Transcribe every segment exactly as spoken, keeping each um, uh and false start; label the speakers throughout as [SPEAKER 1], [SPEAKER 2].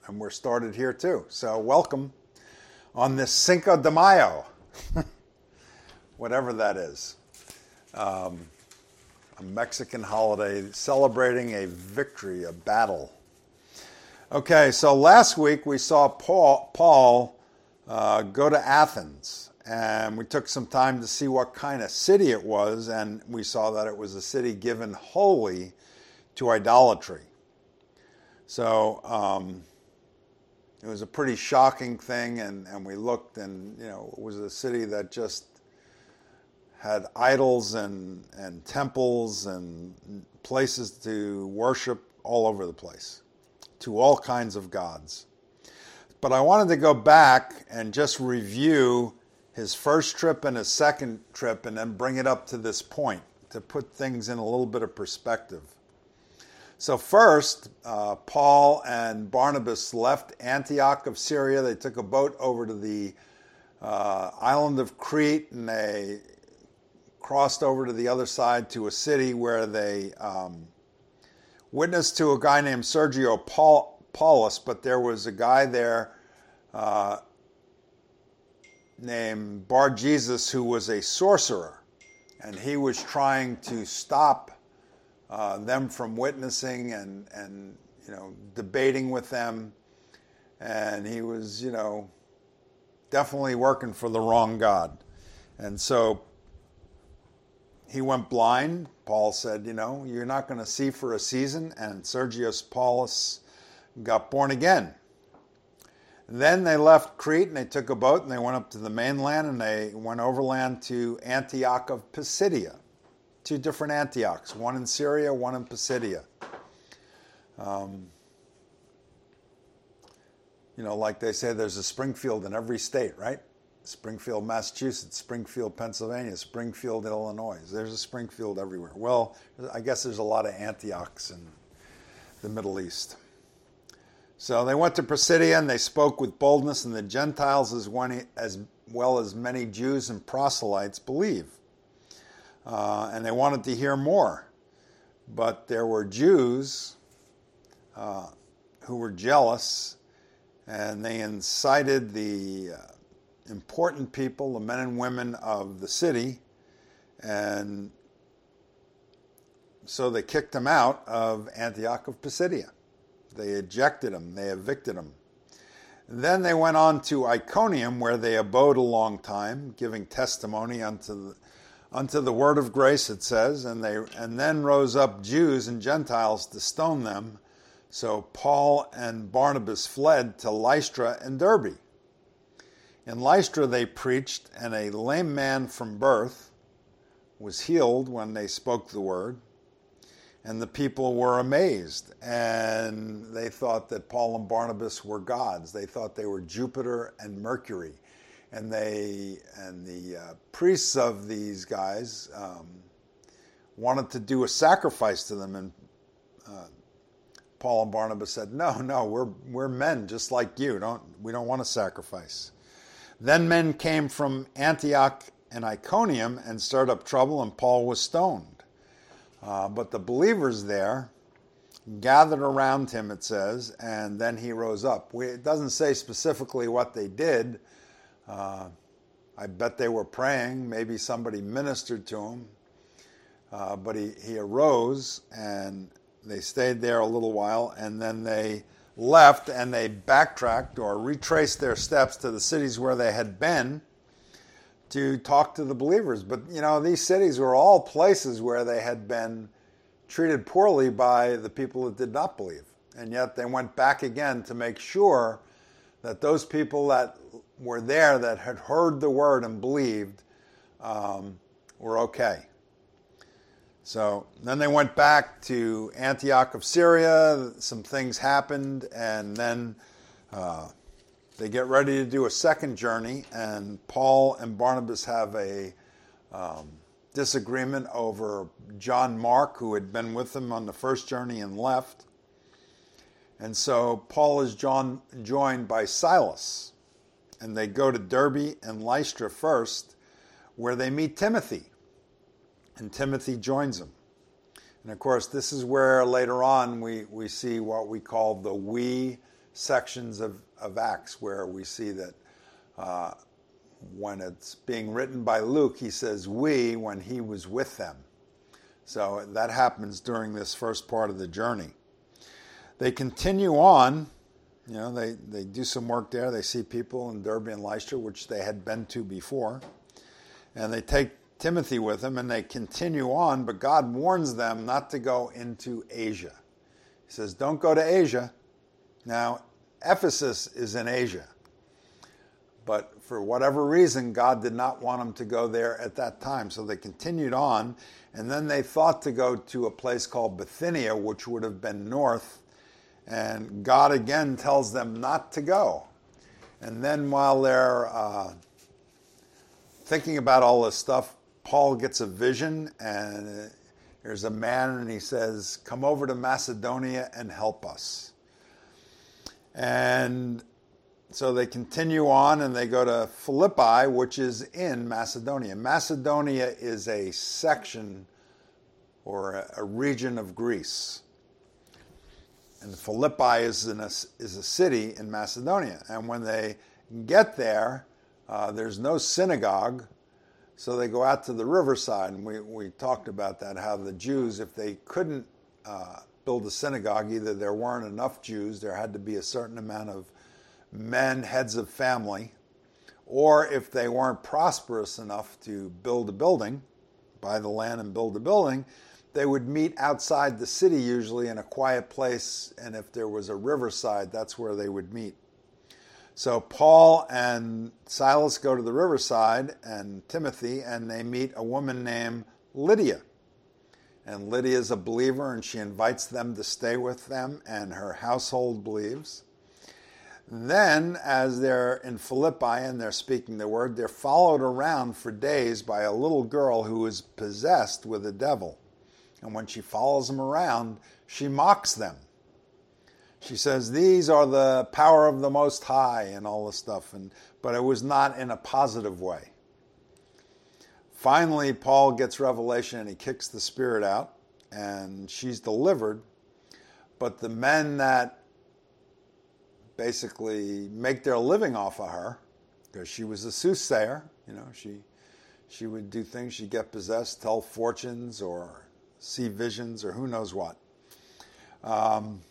[SPEAKER 1] and we're started here too. So welcome on this Cinco de Mayo, whatever that is. Um, a Mexican holiday celebrating a victory, a battle. Okay, so last week we saw Paul, Paul uh, go to Athens, and we took some time to see what kind of city it was, and we saw that it was a city given wholly to idolatry. So um, it was a pretty shocking thing, and, and we looked, and you know, it was a city that just had idols and, and temples and places to worship all over the place, to all kinds of gods. But I wanted to go back and just review his first trip and his second trip and then bring it up to this point to put things in a little bit of perspective. So first, uh, Paul and Barnabas left Antioch of Syria. They took a boat over to the uh, island of Crete, and they crossed over to the other side to a city where they um, witnessed to a guy named Sergio Paul, Paulus, but there was a guy there uh, named Bar Jesus who was a sorcerer, and he was trying to stop uh, them from witnessing and, and, you know, debating with them, and he was, you know, definitely working for the wrong God. And so he went blind. Paul said, you know, you're not going to see for a season. And Sergius Paulus got born again. Then they left Crete and they took a boat and they went up to the mainland and they went overland to Antioch of Pisidia. Two different Antiochs, one in Syria, one in Pisidia. Um, you know, like they say, there's a Springfield in every state, right? Springfield, Massachusetts, Springfield, Pennsylvania, Springfield, Illinois. There's a Springfield everywhere. Well, I guess there's a lot of Antiochs in the Middle East. So they went to Pisidia and they spoke with boldness, and the Gentiles as, one, as well as many Jews and proselytes believe. Uh, and they wanted to hear more. But there were Jews uh, who were jealous, and they incited the Uh, important people, the men and women of the city, and so they kicked him out of Antioch of Pisidia. They ejected him, they evicted him. Then they went on to Iconium, where they abode a long time, giving testimony unto the, unto the word of grace, it says, and they and then rose up Jews and Gentiles to stone them. So Paul and Barnabas fled to Lystra and Derbe. In Lystra they preached, and a lame man from birth was healed when they spoke the word. And the people were amazed, and they thought that Paul and Barnabas were gods. They thought they were Jupiter and Mercury. And they and the uh, priests of these guys um, wanted to do a sacrifice to them. And uh, Paul and Barnabas said, no, no, we're we're men just like you. Don't we don't want to sacrifice. Then men came from Antioch and Iconium and stirred up trouble, and Paul was stoned. Uh, but the believers there gathered around him, it says, and then he rose up. We, it doesn't say specifically what they did. Uh, I bet they were praying. Maybe somebody ministered to him. Uh, but he, he arose, and they stayed there a little while, and then they left and they backtracked or retraced their steps to the cities where they had been to talk to the believers. But, you know, these cities were all places where they had been treated poorly by the people that did not believe. And yet they went back again to make sure that those people that were there that had heard the word and believed um, were okay. So then they went back to Antioch of Syria. Some things happened, and then uh, they get ready to do a second journey, and Paul and Barnabas have a um, disagreement over John Mark, who had been with them on the first journey and left. And so Paul is John, joined by Silas, and they go to Derbe and Lystra first, where they meet Timothy. And Timothy joins him. And of course, this is where later on we, we see what we call the we sections of, of Acts where we see that uh, when it's being written by Luke, he says we when he was with them. So that happens during this first part of the journey. They continue on. You know, they, they do some work there. They see people in Derbe and Lystra, which they had been to before. And they take Timothy with them, and they continue on, but God warns them not to go into Asia. He says, don't go to Asia. Now, Ephesus is in Asia. But for whatever reason, God did not want them to go there at that time. So they continued on, and then they thought to go to a place called Bithynia, which would have been north. And God again tells them not to go. And then while they're uh, thinking about all this stuff, Paul gets a vision, and there's a man, and he says, come over to Macedonia and help us. And so they continue on, and they go to Philippi, which is in Macedonia. Macedonia is a section or a, a region of Greece. And Philippi is, in a, is a city in Macedonia. And when they get there, uh, there's no synagogue, so they go out to the riverside. And we, we talked about that, how the Jews, if they couldn't uh, build a synagogue, either there weren't enough Jews, there had to be a certain amount of men, heads of family, or if they weren't prosperous enough to build a building, buy the land and build a building, they would meet outside the city usually in a quiet place, and if there was a riverside, that's where they would meet. So Paul and Silas go to the riverside, and Timothy, and they meet a woman named Lydia. And Lydia is a believer, and she invites them to stay with them, and her household believes. Then, as they're in Philippi and they're speaking the word, they're followed around for days by a little girl who is possessed with a devil. And when she follows them around, she mocks them. She says, these are the power of the Most High and all this stuff. And, but it was not in a positive way. Finally, Paul gets revelation and he kicks the spirit out and she's delivered. But the men that basically make their living off of her, because she was a soothsayer, you know, she, she would do things, she'd get possessed, tell fortunes or see visions or who knows what. Um,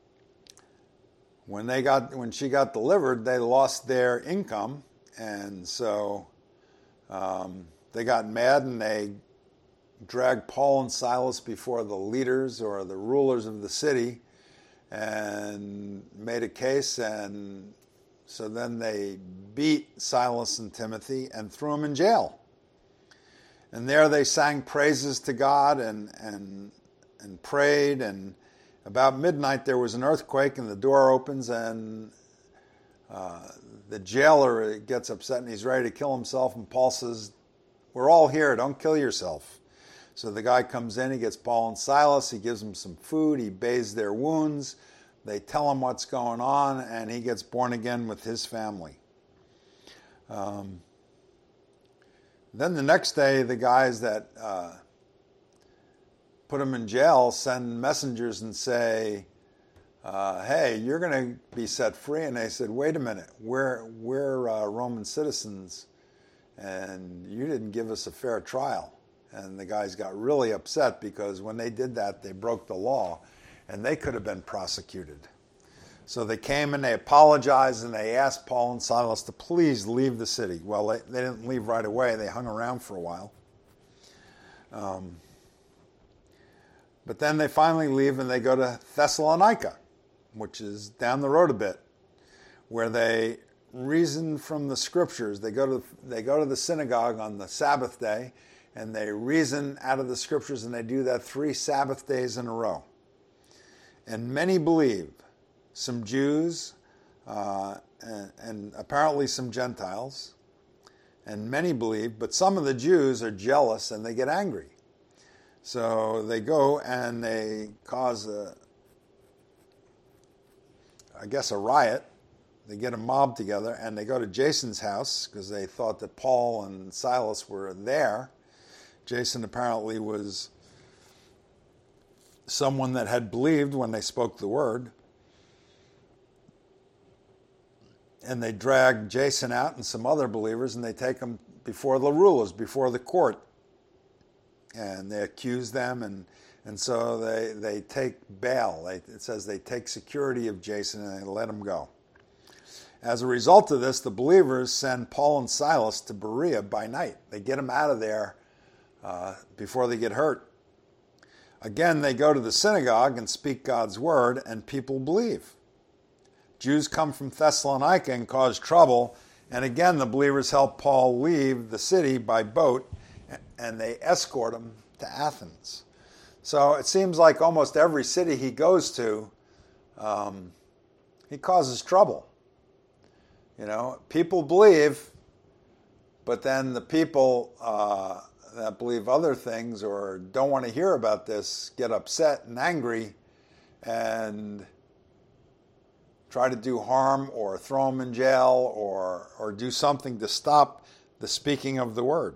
[SPEAKER 1] when they got when she got delivered, they lost their income, and so um, they got mad and they dragged Paul and Silas before the leaders or the rulers of the city and made a case, and so then they beat Silas and Timothy and threw them in jail. And there they sang praises to God and and and prayed. And about midnight there was an earthquake and the door opens and uh, the jailer gets upset and he's ready to kill himself. And Paul says, we're all here, don't kill yourself. So the guy comes in, he gets Paul and Silas, he gives them some food, he bathes their wounds. They tell him what's going on, and he gets born again with his family. Um, Then the next day, the guys that uh, put him in jail send messengers and say, uh, hey, you're going to be set free. And they said, wait a minute, we're, we're uh, Roman citizens, and you didn't give us a fair trial. And the guys got really upset because when they did that, they broke the law, and they could have been prosecuted. So they came and they apologized and they asked Paul and Silas to please leave the city. Well, they, they didn't leave right away. They hung around for a while. Um, but then they finally leave and they go to Thessalonica, which is down the road a bit, where they reason from the scriptures. They go to they go to the synagogue on the Sabbath day and they reason out of the scriptures, and they do that three Sabbath days in a row. And many believe. Some Jews uh, and, and apparently some Gentiles, and many believe, but some of the Jews are jealous and they get angry. So they go and they cause a, I guess, a riot. They get a mob together and they go to Jason's house because they thought that Paul and Silas were there. Jason apparently was someone that had believed when they spoke the word. and they drag Jason out and some other believers, and they take them before the rulers, before the court. And they accuse them, and, and so they, they take bail. They, it says they take security of Jason and they let him go. As a result of this, the believers send Paul and Silas to Berea by night. They get them out of there uh, before they get hurt. Again, they go to the synagogue and speak God's word, and people believe. Jews come from Thessalonica and cause trouble, and again the believers help Paul leave the city by boat, and they escort him to Athens. So it seems like almost every city he goes to, um, he causes trouble. You know, people believe, but then the people uh, that believe other things or don't want to hear about this get upset and angry and try to do harm or throw them in jail or, or do something to stop the speaking of the word.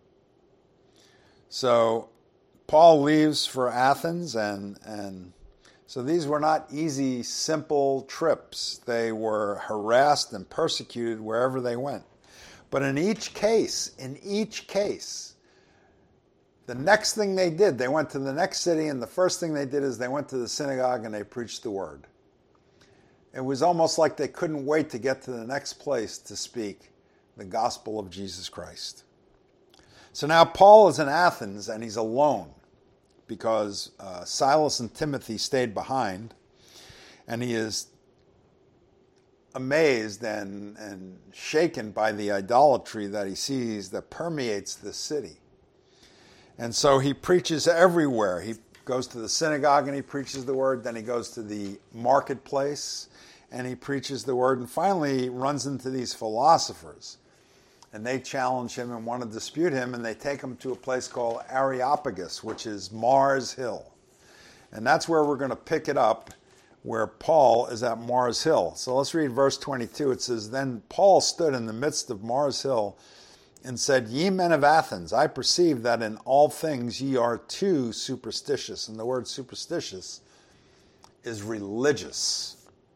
[SPEAKER 1] So Paul leaves for Athens, and, and so these were not easy, simple trips. They were harassed and persecuted wherever they went. But in each case, in each case, the next thing they did, they went to the next city, and the first thing they did is they went to the synagogue and they preached the word. It was almost like they couldn't wait to get to the next place to speak the gospel of Jesus Christ. So now Paul is in Athens, and he's alone because uh, Silas and Timothy stayed behind, and he is amazed and, and shaken by the idolatry that he sees that permeates the city. And so he preaches everywhere. He goes to the synagogue and he preaches the word, then he goes to the marketplace and he preaches the word, and finally he runs into these philosophers. And they challenge him and want to dispute him, and they take him to a place called Areopagus, which is Mars Hill. And that's where we're going to pick it up, where Paul is at Mars Hill. So let's read verse twenty-two. It says, "Then Paul stood in the midst of Mars Hill and said, Ye men of Athens, I perceive that in all things ye are too superstitious." And the word superstitious is religious.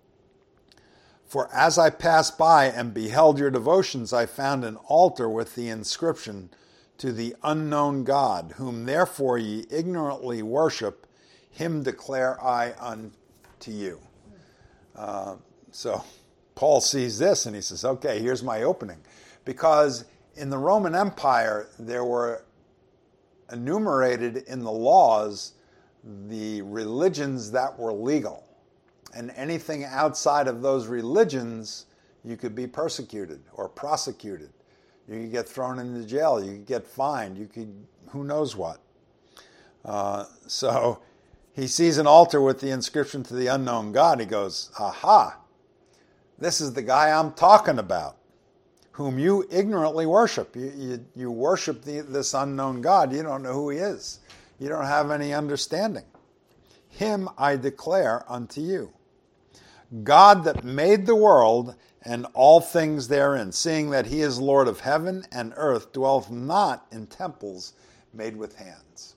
[SPEAKER 1] "For as I passed by and beheld your devotions, I found an altar with the inscription, To the unknown God, whom therefore ye ignorantly worship, him declare I unto you." Uh, so Paul sees this and he says, okay, here's my opening. Because in the Roman Empire, there were enumerated in the laws the religions that were legal. And anything outside of those religions, you could be persecuted or prosecuted. You could get thrown into jail. You could get fined. You could, who knows what. Uh, so he sees an altar with the inscription, To the unknown God. He goes, aha, this is the guy I'm talking about, whom you ignorantly worship. You, you, you worship the, this unknown God. You don't know who he is. You don't have any understanding. Him I declare unto you. God that made the world and all things therein, seeing that he is Lord of heaven and earth, dwelleth not in temples made with hands.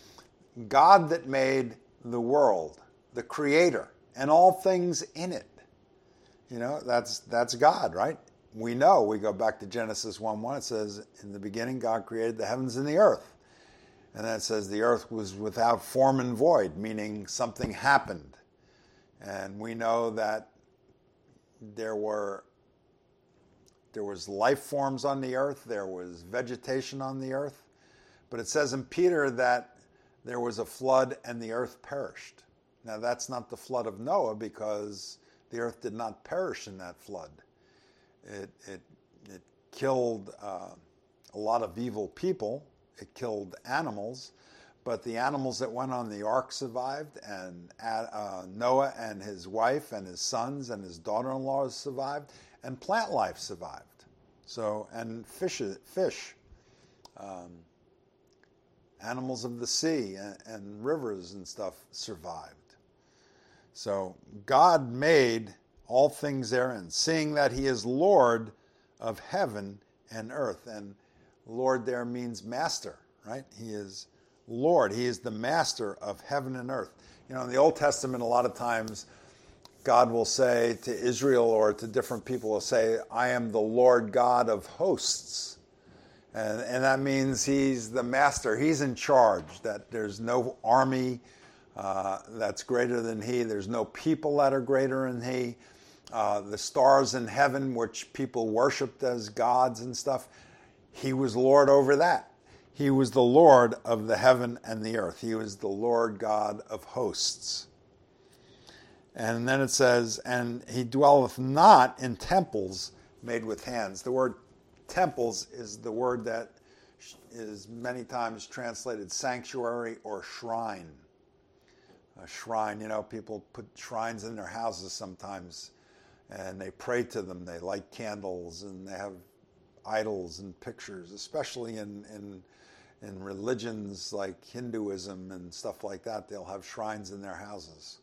[SPEAKER 1] God that made the world, the creator, and all things in it. You know, that's that's God, right? We know, we go back to Genesis one one, it says, in the beginning God created the heavens and the earth. And then it says the earth was without form and void, meaning something happened. And we know that there were there was life forms on the earth, there was vegetation on the earth. But it says in Peter that there was a flood and the earth perished. Now that's not the flood of Noah, because the earth did not perish in that flood. It it it killed uh, a lot of evil people. It killed animals, but the animals that went on the ark survived, and uh, Noah and his wife and his sons and his daughter-in-law survived, and plant life survived. So, and fish, fish, um, animals of the sea and, and rivers and stuff survived. So God made all things therein, seeing that he is Lord of heaven and earth. And Lord there means master, right? He is Lord. He is the master of heaven and earth. You know, in the Old Testament, a lot of times God will say to Israel or to different people, will say, I am the Lord God of hosts. And, and that means he's the master. He's in charge, that there's no army uh, that's greater than he. There's no people that are greater than he. Uh, the stars in heaven, which people worshipped as gods and stuff, he was Lord over that. He was the Lord of the heaven and the earth. He was the Lord God of hosts. And then it says, and he dwelleth not in temples made with hands. The word temples is the word that is many times translated sanctuary or shrine. A shrine, you know, people put shrines in their houses sometimes and they pray to them. They light candles and they have idols and pictures, especially in, in, in religions like Hinduism and stuff like that. They'll have shrines in their houses.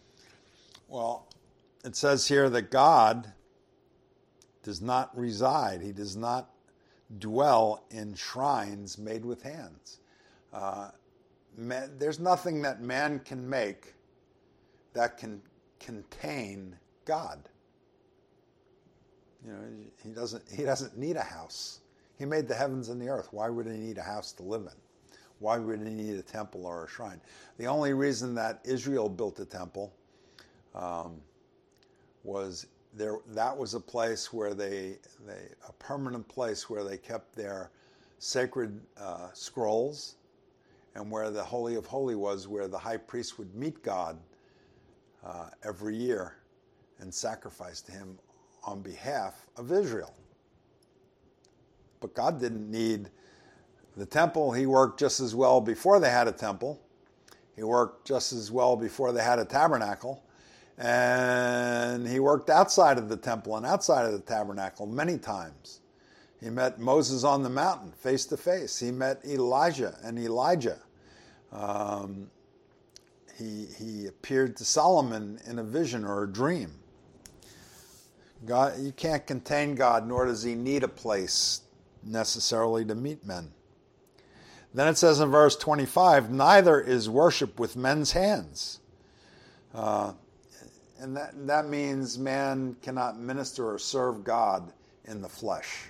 [SPEAKER 1] Well, it says here that God does not reside. He does not dwell in shrines made with hands. Uh, man, there's nothing that man can make that can contain God. You know, he doesn't. He doesn't need a house. He made the heavens and the earth. Why would he need a house to live in? Why would he need a temple or a shrine? The only reason that Israel built a temple um, was there. That was a place where they, they, a permanent place where they kept their sacred uh, scrolls, and where the Holy of Holies was, where the high priest would meet God uh, every year and sacrifice to him on behalf of Israel. But God didn't need the temple. He worked just as well before they had a temple. He worked just as well before they had a tabernacle. And he worked outside of the temple and outside of the tabernacle many times. He met Moses on the mountain face to face. He met Elijah and Elijah. Um, he, he appeared to Solomon in a vision or a dream. God, you can't contain God, nor does he need a place necessarily to meet men. Then it says in verse twenty-five, neither is worship with men's hands. Uh, and that, that means man cannot minister or serve God in the flesh.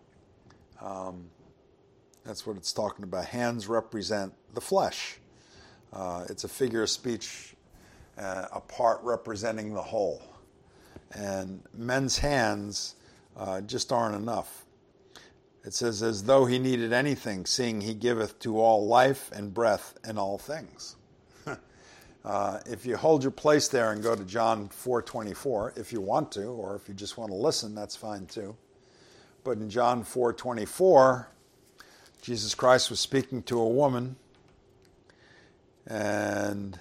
[SPEAKER 1] Um, that's what it's talking about. Hands represent the flesh. Uh, it's a figure of speech, uh, a part representing the whole. And men's hands uh, just aren't enough. It says, as though he needed anything, seeing he giveth to all life and breath and all things. uh, if you hold your place there and go to John four twenty-four, if you want to, or if you just want to listen, that's fine too. But in John four twenty-four, Jesus Christ was speaking to a woman, and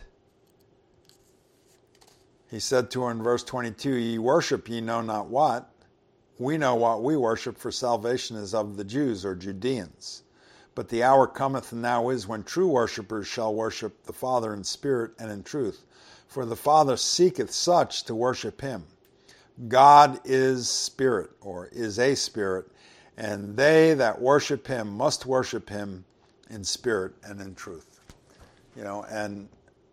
[SPEAKER 1] he said to her in verse twenty-two, ye worship ye know not what. We know what we worship, for salvation is of the Jews or Judeans. But the hour cometh and now is when true worshippers shall worship the Father in spirit and in truth. For the Father seeketh such to worship him. God is spirit, or is a spirit, and they that worship him must worship him in spirit and in truth. You know, and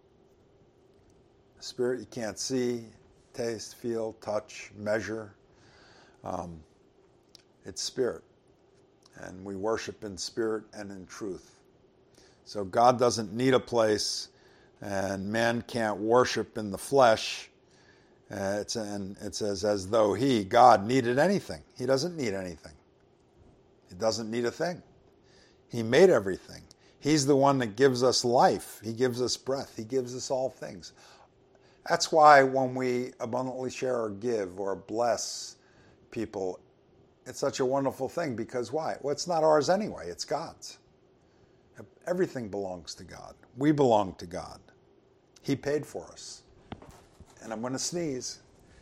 [SPEAKER 1] spirit you can't see, taste, feel, touch, measure. Um, it's spirit. And we worship in spirit and in truth. So God doesn't need a place, and man can't worship in the flesh. Uh, it's, and it says, as though he, God, needed anything. He doesn't need anything. He doesn't need a thing. He made everything. He's the one that gives us life. He gives us breath. He gives us all things. That's why when we abundantly share or give or bless people, it's such a wonderful thing, because why? Well, it's not ours anyway. It's God's. Everything belongs to God. We belong to God. He paid for us. And I'm going to sneeze.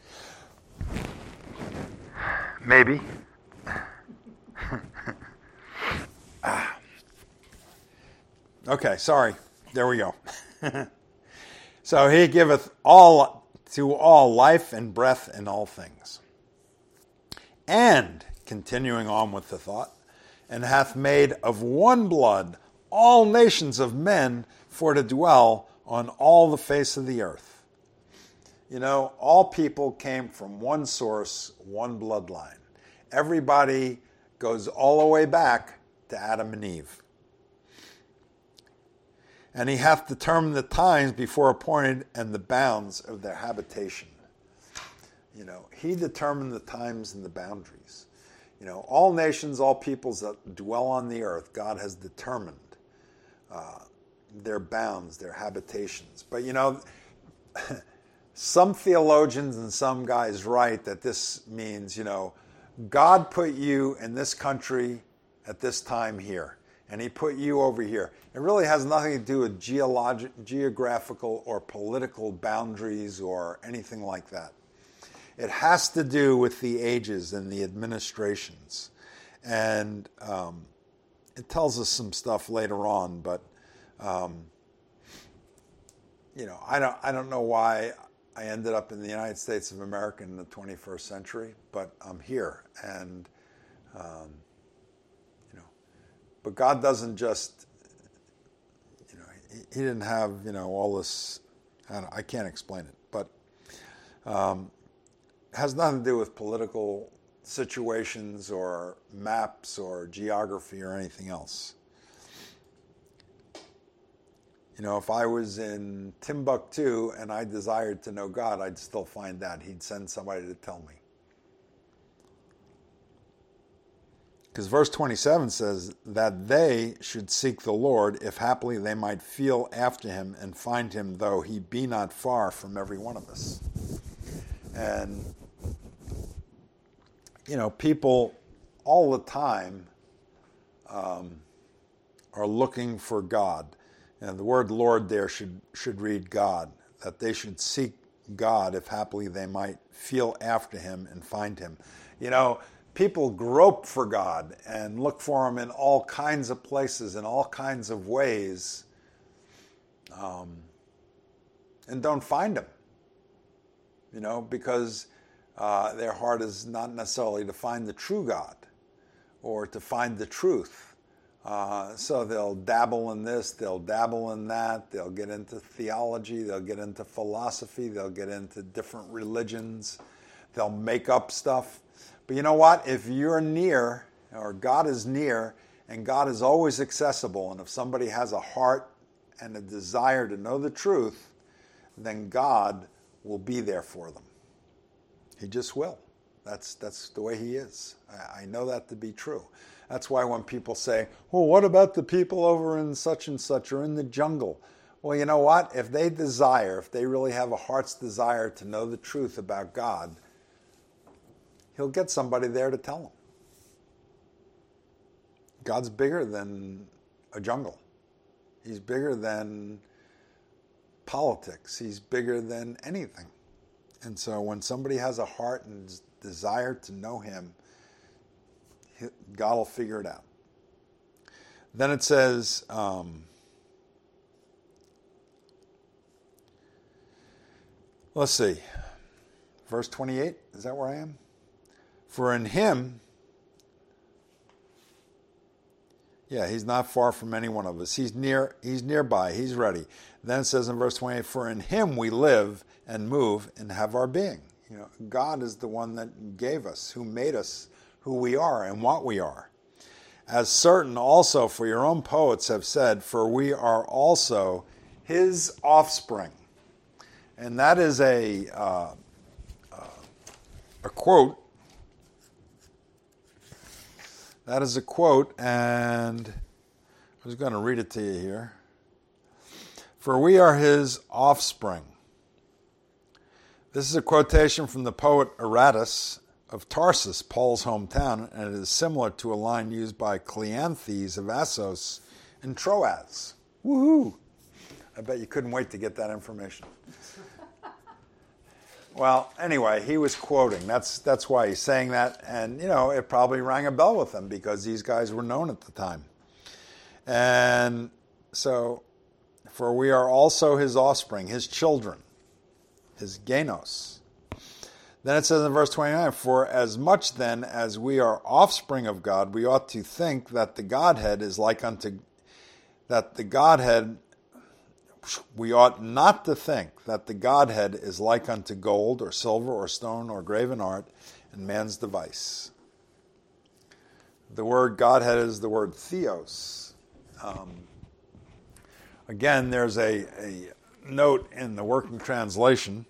[SPEAKER 1] Maybe. ah. Okay, sorry. There we go. So he giveth all to all life and breath and all things. And, continuing on with the thought, and hath made of one blood all nations of men for to dwell on all the face of the earth. You know, all people came from one source, one bloodline. Everybody goes all the way back to Adam and Eve. And he hath determined the times before appointed and the bounds of their habitation. You know, he determined the times and the boundaries. You know, all nations, all peoples that dwell on the earth, God has determined uh, their bounds, their habitations. But, you know, some theologians and some guys write that this means, you know, God put you in this country at this time here, and he put you over here. It really has nothing to do with geologic, geographical or political boundaries or anything like that. It has to do with the ages and the administrations. And um, it tells us some stuff later on, but, um, you know, I don't, I don't know why I ended up in the United States of America in the twenty-first century, but I'm here. And, um, you know, but God doesn't just, you know, he, he didn't have, you know, all this, I, don't, I can't explain it, but um, it has nothing to do with political situations or maps or geography or anything else. You know, if I was in Timbuktu and I desired to know God, I'd still find that. He'd send somebody to tell me. Because verse twenty-seven says that they should seek the Lord, if haply they might feel after him and find him, though he be not far from every one of us. And, you know, people all the time um, are looking for God. And the word Lord there should should read God, that they should seek God if haply they might feel after him and find him. You know, people grope for God and look for him in all kinds of places, in all kinds of ways, um, and don't find him. You know, because uh, their heart is not necessarily to find the true God or to find the truth. Uh, so they'll dabble in this, they'll dabble in that, they'll get into theology, they'll get into philosophy, they'll get into different religions, they'll make up stuff. But you know what? If you're near, or God is near, and God is always accessible, and if somebody has a heart and a desire to know the truth, then God will be there for them. He just will. That's that's the way he is. I, I know that to be true. That's why when people say, well, what about the people over in such and such or in the jungle? Well, you know what? If they desire, if they really have a heart's desire to know the truth about God, he'll get somebody there to tell them. God's bigger than a jungle. He's bigger than politics. He's bigger than anything. And so when somebody has a heart and desire to know him, God will figure it out. Then it says, um, let's see, verse twenty-eight, is that where I am? For in him, yeah, he's not far from any one of us. He's near, he's nearby, he's ready. Then it says in verse twenty-eight, for in him we live and move and have our being. You know, God is the one that gave us, who made us who we are and what we are. As certain also, for your own poets have said, for we are also his offspring. And that is a, uh, uh, a quote. That is a quote, and I was going to read it to you here. For we are his offspring. This is a quotation from the poet Aratus of Tarsus, Paul's hometown, and it is similar to a line used by Cleanthes of Assos in Troas. Woohoo! I bet you couldn't wait to get that information. Well, anyway, he was quoting. That's that's why he's saying that, and you know, it probably rang a bell with them because these guys were known at the time. And so, for we are also his offspring, his children, his genos. Then it says in verse twenty-nine, for as much then as we are offspring of God, we ought to think that the Godhead is like unto, that the Godhead, we ought not to think that the Godhead is like unto gold or silver or stone or graven art and man's device. The word Godhead is the word theos. Um, again, there's a, a note in the working translation.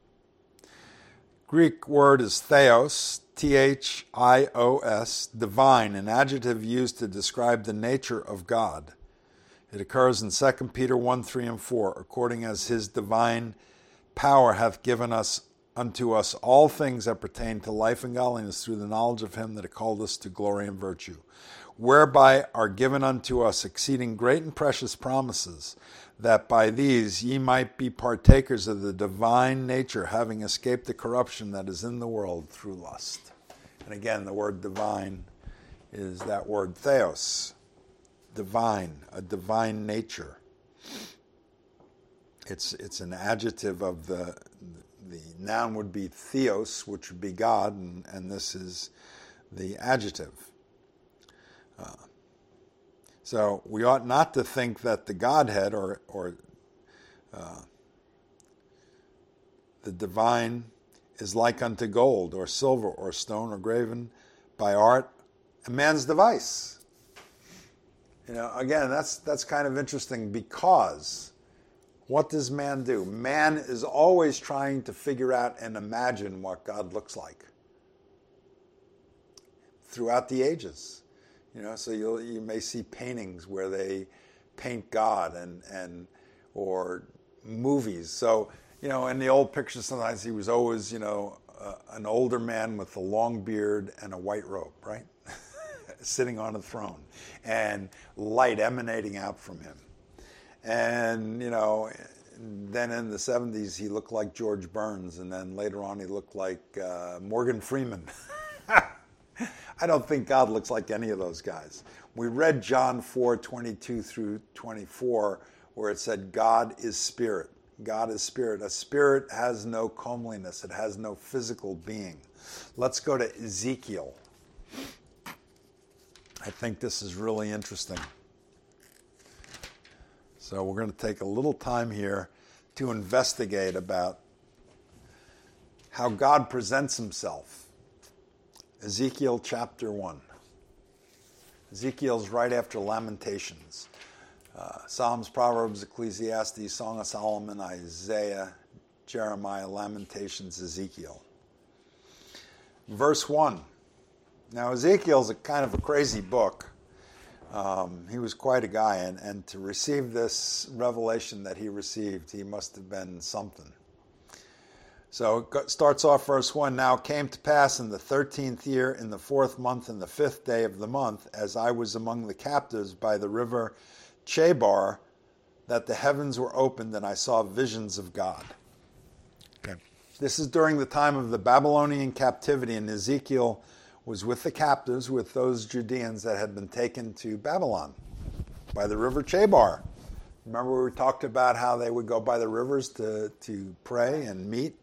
[SPEAKER 1] Greek word is theos, T H I O S, divine, an adjective used to describe the nature of God. It occurs in Second Peter one, three, and four, according as his divine power hath given us unto us all things that pertain to life and godliness through the knowledge of him that hath called us to glory and virtue, whereby are given unto us exceeding great and precious promises, that by these ye might be partakers of the divine nature, having escaped the corruption that is in the world through lust. And again, the word divine is that word theos, divine, a divine nature. It's it's an adjective of the the noun would be theos, which would be God, and, and this is the adjective. Uh, so we ought not to think that the Godhead or or uh, the divine is like unto gold or silver or stone or graven by art, a man's device. You know, again, that's that's kind of interesting, because what does man do? Man is always trying to figure out and imagine what God looks like throughout the ages. You know, so you you may see paintings where they paint God, and and or movies. So, you know, in the old pictures, sometimes he was always, you know, uh, an older man with a long beard and a white robe, right? Sitting on a throne, and light emanating out from him. And, you know, then in the seventies, he looked like George Burns, and then later on, he looked like uh, Morgan Freeman. I don't think God looks like any of those guys. We read John four, twenty-two through twenty-four, where it said, God is spirit. God is spirit. A spirit has no comeliness. It has no physical being. Let's go to Ezekiel. I think this is really interesting. So we're going to take a little time here to investigate about how God presents himself. Ezekiel chapter one. Ezekiel's right after Lamentations. Uh, Psalms, Proverbs, Ecclesiastes, Song of Solomon, Isaiah, Jeremiah, Lamentations, Ezekiel. Verse one. Now Ezekiel's a kind of a crazy book. Um, he was quite a guy, and, and to receive this revelation that he received, he must have been something. So it starts off verse one. Now it came to pass in the thirteenth year, in the fourth month, in the fifth day of the month, as I was among the captives by the river Chebar, that the heavens were opened, and I saw visions of God. Okay. This is during the time of the Babylonian captivity, and Ezekiel was with the captives, with those Judeans that had been taken to Babylon by the river Chebar. Remember we talked about how they would go by the rivers to, to pray and meet?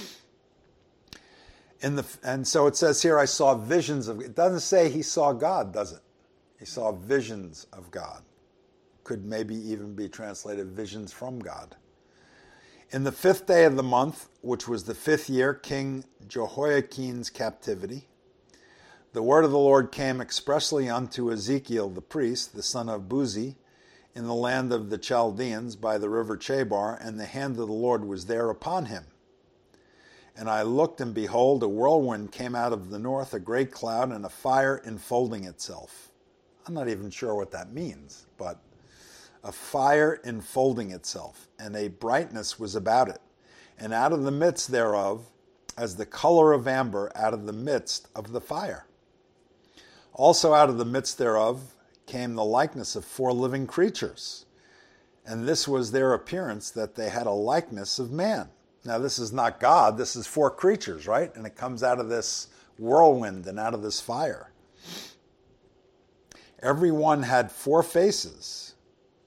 [SPEAKER 1] In the, and so it says here, I saw visions of, it doesn't say he saw God, does it? He saw visions of God. Could maybe even be translated visions from God. In the fifth day of the month, which was the fifth year, King Jehoiakim's captivity, the word of the Lord came expressly unto Ezekiel the priest, the son of Buzi, in the land of the Chaldeans by the river Chebar, and the hand of the Lord was there upon him. And I looked, and behold, a whirlwind came out of the north, a great cloud, and a fire enfolding itself. I'm not even sure what that means, but a fire enfolding itself, and a brightness was about it. And out of the midst thereof, as the color of amber, out of the midst of the fire. Also out of the midst thereof came the likeness of four living creatures. And this was their appearance, that they had a likeness of man. Now this is not God, this is four creatures, right? And it comes out of this whirlwind and out of this fire. Every one had four faces.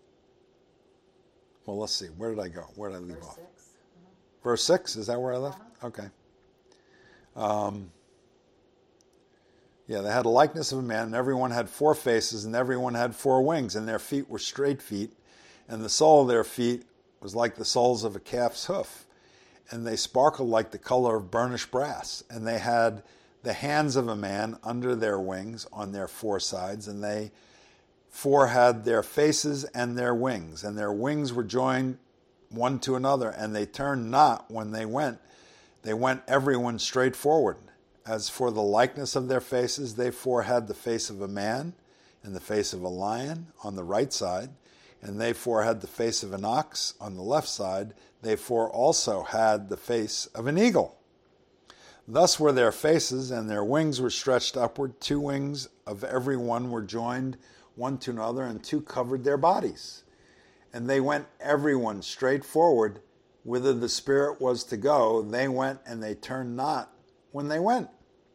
[SPEAKER 1] Well, let's see, where did I go? Where did I leave
[SPEAKER 2] Verse
[SPEAKER 1] off?
[SPEAKER 2] six.
[SPEAKER 1] Verse six, is that where I left? Okay. Um, yeah, they had a likeness of a man, and everyone had four faces, and everyone had four wings, and their feet were straight feet, and the sole of their feet was like the soles of a calf's hoof, and they sparkled like the color of burnished brass. And they had the hands of a man under their wings on their four sides, and they four had their faces and their wings, and their wings were joined one to another, and they turned not when they went. They went everyone straight forward. As for the likeness of their faces, they four had the face of a man and the face of a lion on the right side, and they four had the face of an ox on the left side. They four also had the face of an eagle. Thus were their faces, and their wings were stretched upward. Two wings of every one were joined one to another, and two covered their bodies. And they went everyone straight forward, whither the Spirit was to go. They went, and they turned not when they went.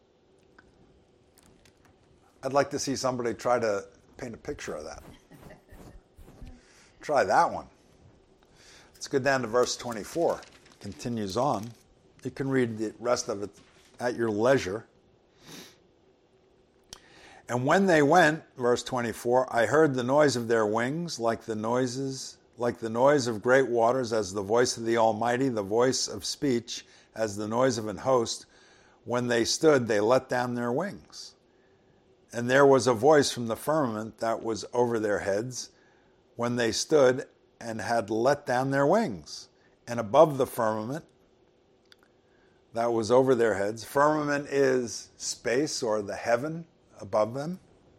[SPEAKER 1] I'd like to see somebody try to paint a picture of that. Try that one. Let's go down to verse twenty-four. Continues on. You can read the rest of it at your leisure. And when they went, verse twenty-four, I heard the noise of their wings, like the noises, like the noise of great waters, as the voice of the Almighty, the voice of speech, as the noise of an host. When they stood, they let down their wings. And there was a voice from the firmament that was over their heads, when they stood and had let down their wings. And above the firmament that was over their heads, firmament is space or the heaven above them,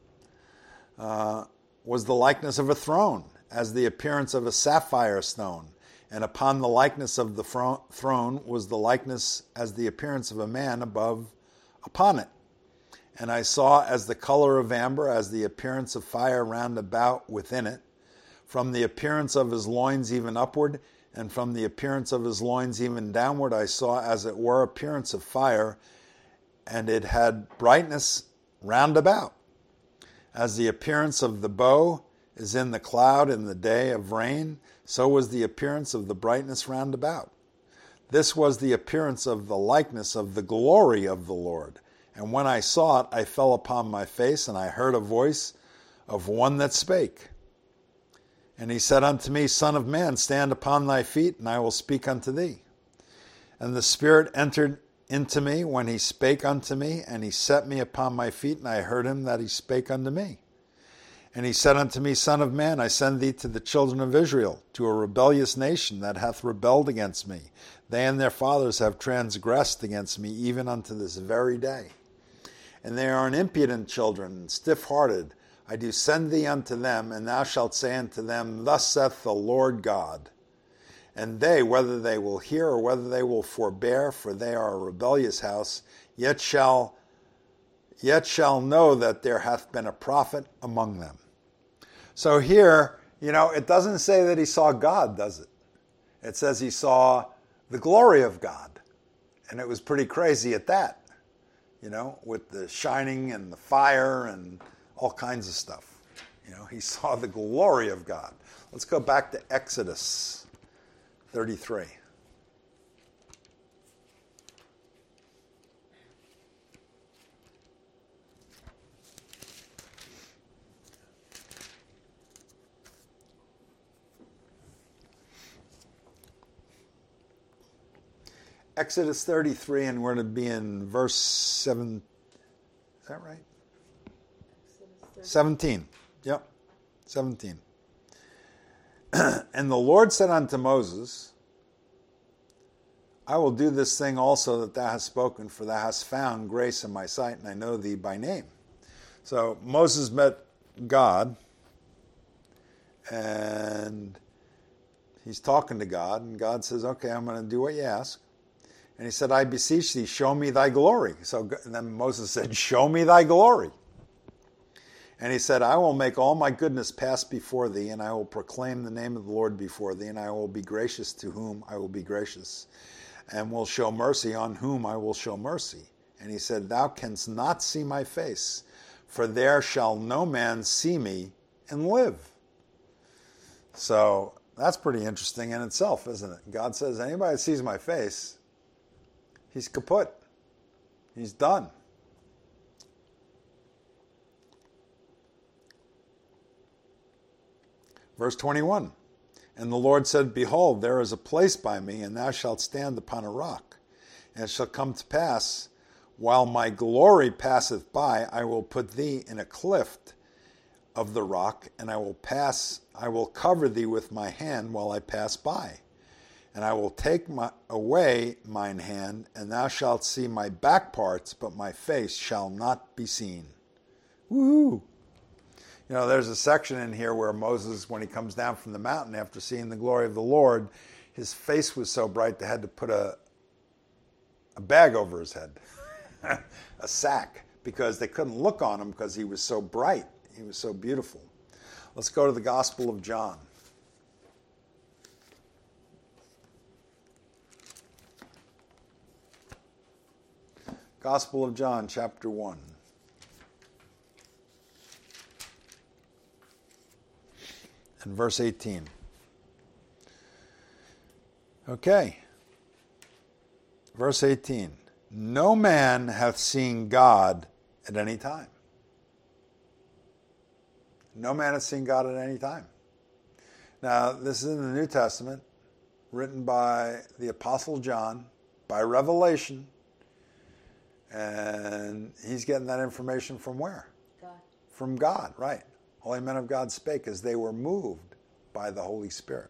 [SPEAKER 1] uh, was the likeness of a throne, as the appearance of a sapphire stone. And upon the likeness of the fro- throne was the likeness as the appearance of a man above upon it. And I saw as the color of amber, as the appearance of fire round about within it. From the appearance of his loins even upward, and from the appearance of his loins even downward, I saw as it were appearance of fire, and it had brightness round about. As the appearance of the bow is in the cloud in the day of rain, so was the appearance of the brightness round about. This was the appearance of the likeness of the glory of the Lord. And when I saw it, I fell upon my face, and I heard a voice of one that spake. And he said unto me, Son of man, stand upon thy feet, and I will speak unto thee. And the Spirit entered into me when he spake unto me, and he set me upon my feet, and I heard him that he spake unto me. And he said unto me, Son of man, I send thee to the children of Israel, to a rebellious nation that hath rebelled against me. They and their fathers have transgressed against me, even unto this very day. And they are an impudent children, stiff-hearted. I do send thee unto them, and thou shalt say unto them, Thus saith the Lord God. And they, whether they will hear or whether they will forbear, for they are a rebellious house, yet shall, yet shall know that there hath been a prophet among them. So here, you know, it doesn't say that he saw God, does it? It says he saw the glory of God. And it was pretty crazy at that, you know, with the shining and the fire and all kinds of stuff. You know, he saw the glory of God. Let's go back to Exodus thirty-three. Exodus thirty-three, and we're going to be in verse seven. Is that right? seventeen. Yep, seventeen. And the Lord said unto Moses, I will do this thing also that thou hast spoken, for thou hast found grace in my sight, and I know thee by name. So Moses met God, and he's talking to God, and God says, okay, I'm going to do what you ask. And he said, I beseech thee, show me thy glory. So then Moses said, show me thy glory. And he said, I will make all my goodness pass before thee, and I will proclaim the name of the Lord before thee, and I will be gracious to whom I will be gracious, and will show mercy on whom I will show mercy. And he said, thou canst not see my face, for there shall no man see me and live. So that's pretty interesting in itself, isn't it? God says, anybody that sees my face, he's kaput. He's done. Verse twenty-one, And the Lord said, Behold, there is a place by me, and thou shalt stand upon a rock. And it shall come to pass, while my glory passeth by, I will put thee in a cleft of the rock, and I will pass, I will cover thee with my hand while I pass by. And I will take my, away mine hand, and thou shalt see my back parts, but my face shall not be seen. Woo! You know, there's a section in here where Moses, when he comes down from the mountain after seeing the glory of the Lord, his face was so bright they had to put a, a bag over his head, a sack, because they couldn't look on him because he was so bright. He was so beautiful. Let's go to the Gospel of John. Gospel of John, chapter one. And verse eighteen. Okay. Verse eighteen. No man hath seen God at any time. No man hath seen God at any time. Now, this is in the New Testament, written by the Apostle John, by revelation. And he's getting that information from where?
[SPEAKER 2] God.
[SPEAKER 1] From God, right. Holy men of God spake as they were moved by the Holy Spirit.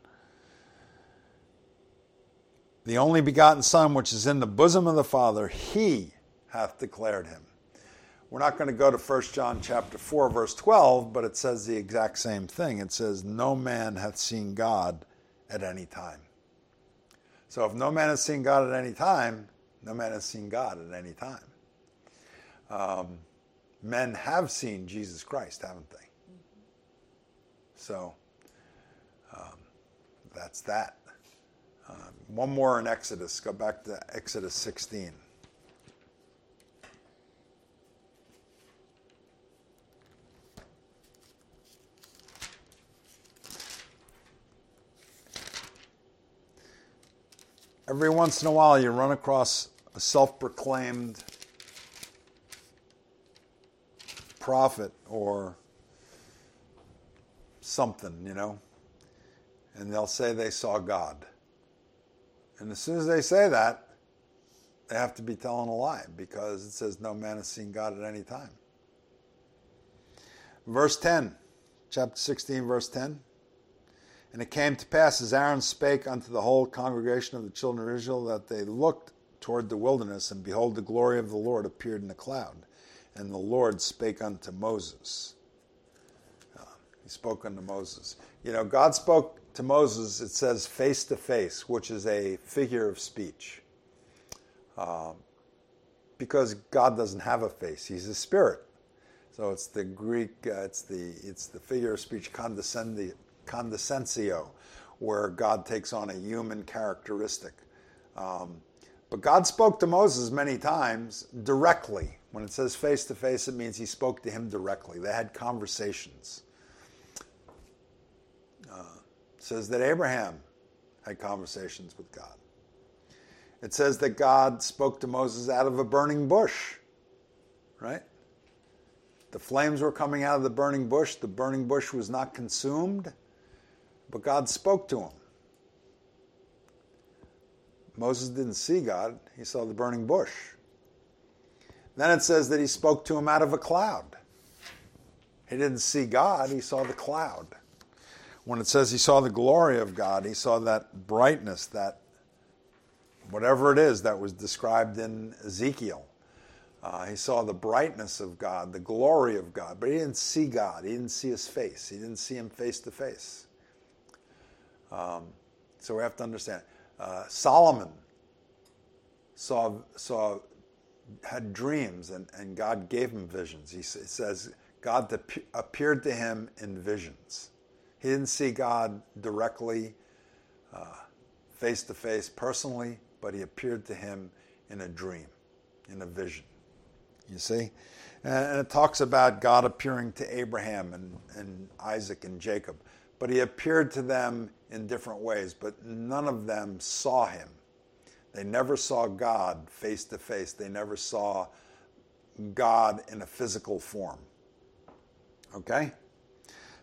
[SPEAKER 1] The only begotten Son, which is in the bosom of the Father, he hath declared him. We're not going to go to First John chapter four, verse twelve, but it says the exact same thing. It says, no man hath seen God at any time. So if no man has seen God at any time, no man has seen God at any time. Um, men have seen Jesus Christ, haven't they? Mm-hmm. So um, that's that. Uh, one more in Exodus. Go back to Exodus sixteen. Every once in a while you run across a self-proclaimed prophet or something, you know, and they'll say they saw God. And as soon as they say that, they have to be telling a lie, because it says no man has seen God at any time. Verse ten, chapter sixteen, verse ten. And it came to pass, as Aaron spake unto the whole congregation of the children of Israel, that they looked toward the wilderness, and behold, the glory of the Lord appeared in a cloud. And the Lord spake unto Moses. Uh, he spoke unto Moses. You know, God spoke to Moses, it says face to face, which is a figure of speech. Uh, because God doesn't have a face, he's a spirit. So it's the Greek, uh, it's the it's the figure of speech condescendi, condescensio, where God takes on a human characteristic. Um, but God spoke to Moses many times directly. When it says face to face, it means he spoke to him directly. They had conversations. Uh, it says that Abraham had conversations with God. It says that God spoke to Moses out of a burning bush, right? The flames were coming out of the burning bush. The burning bush was not consumed, but God spoke to him. Moses didn't see God. He saw the burning bush. Then it says that he spoke to him out of a cloud. He didn't see God. He saw the cloud. When it says he saw the glory of God, he saw that brightness, that whatever it is that was described in Ezekiel. Uh, he saw the brightness of God, the glory of God, but he didn't see God. He didn't see his face. He didn't see him face to face. Um, so we have to understand. Uh, Solomon saw saw had dreams, and, and God gave him visions. He, he says God ap- appeared to him in visions. He didn't see God directly, uh, face to face, personally, but he appeared to him in a dream, in a vision. You see? And it talks about God appearing to Abraham and, and Isaac and Jacob. But he appeared to them in different ways, but none of them saw him. They never saw God face to face. They never saw God in a physical form. Okay?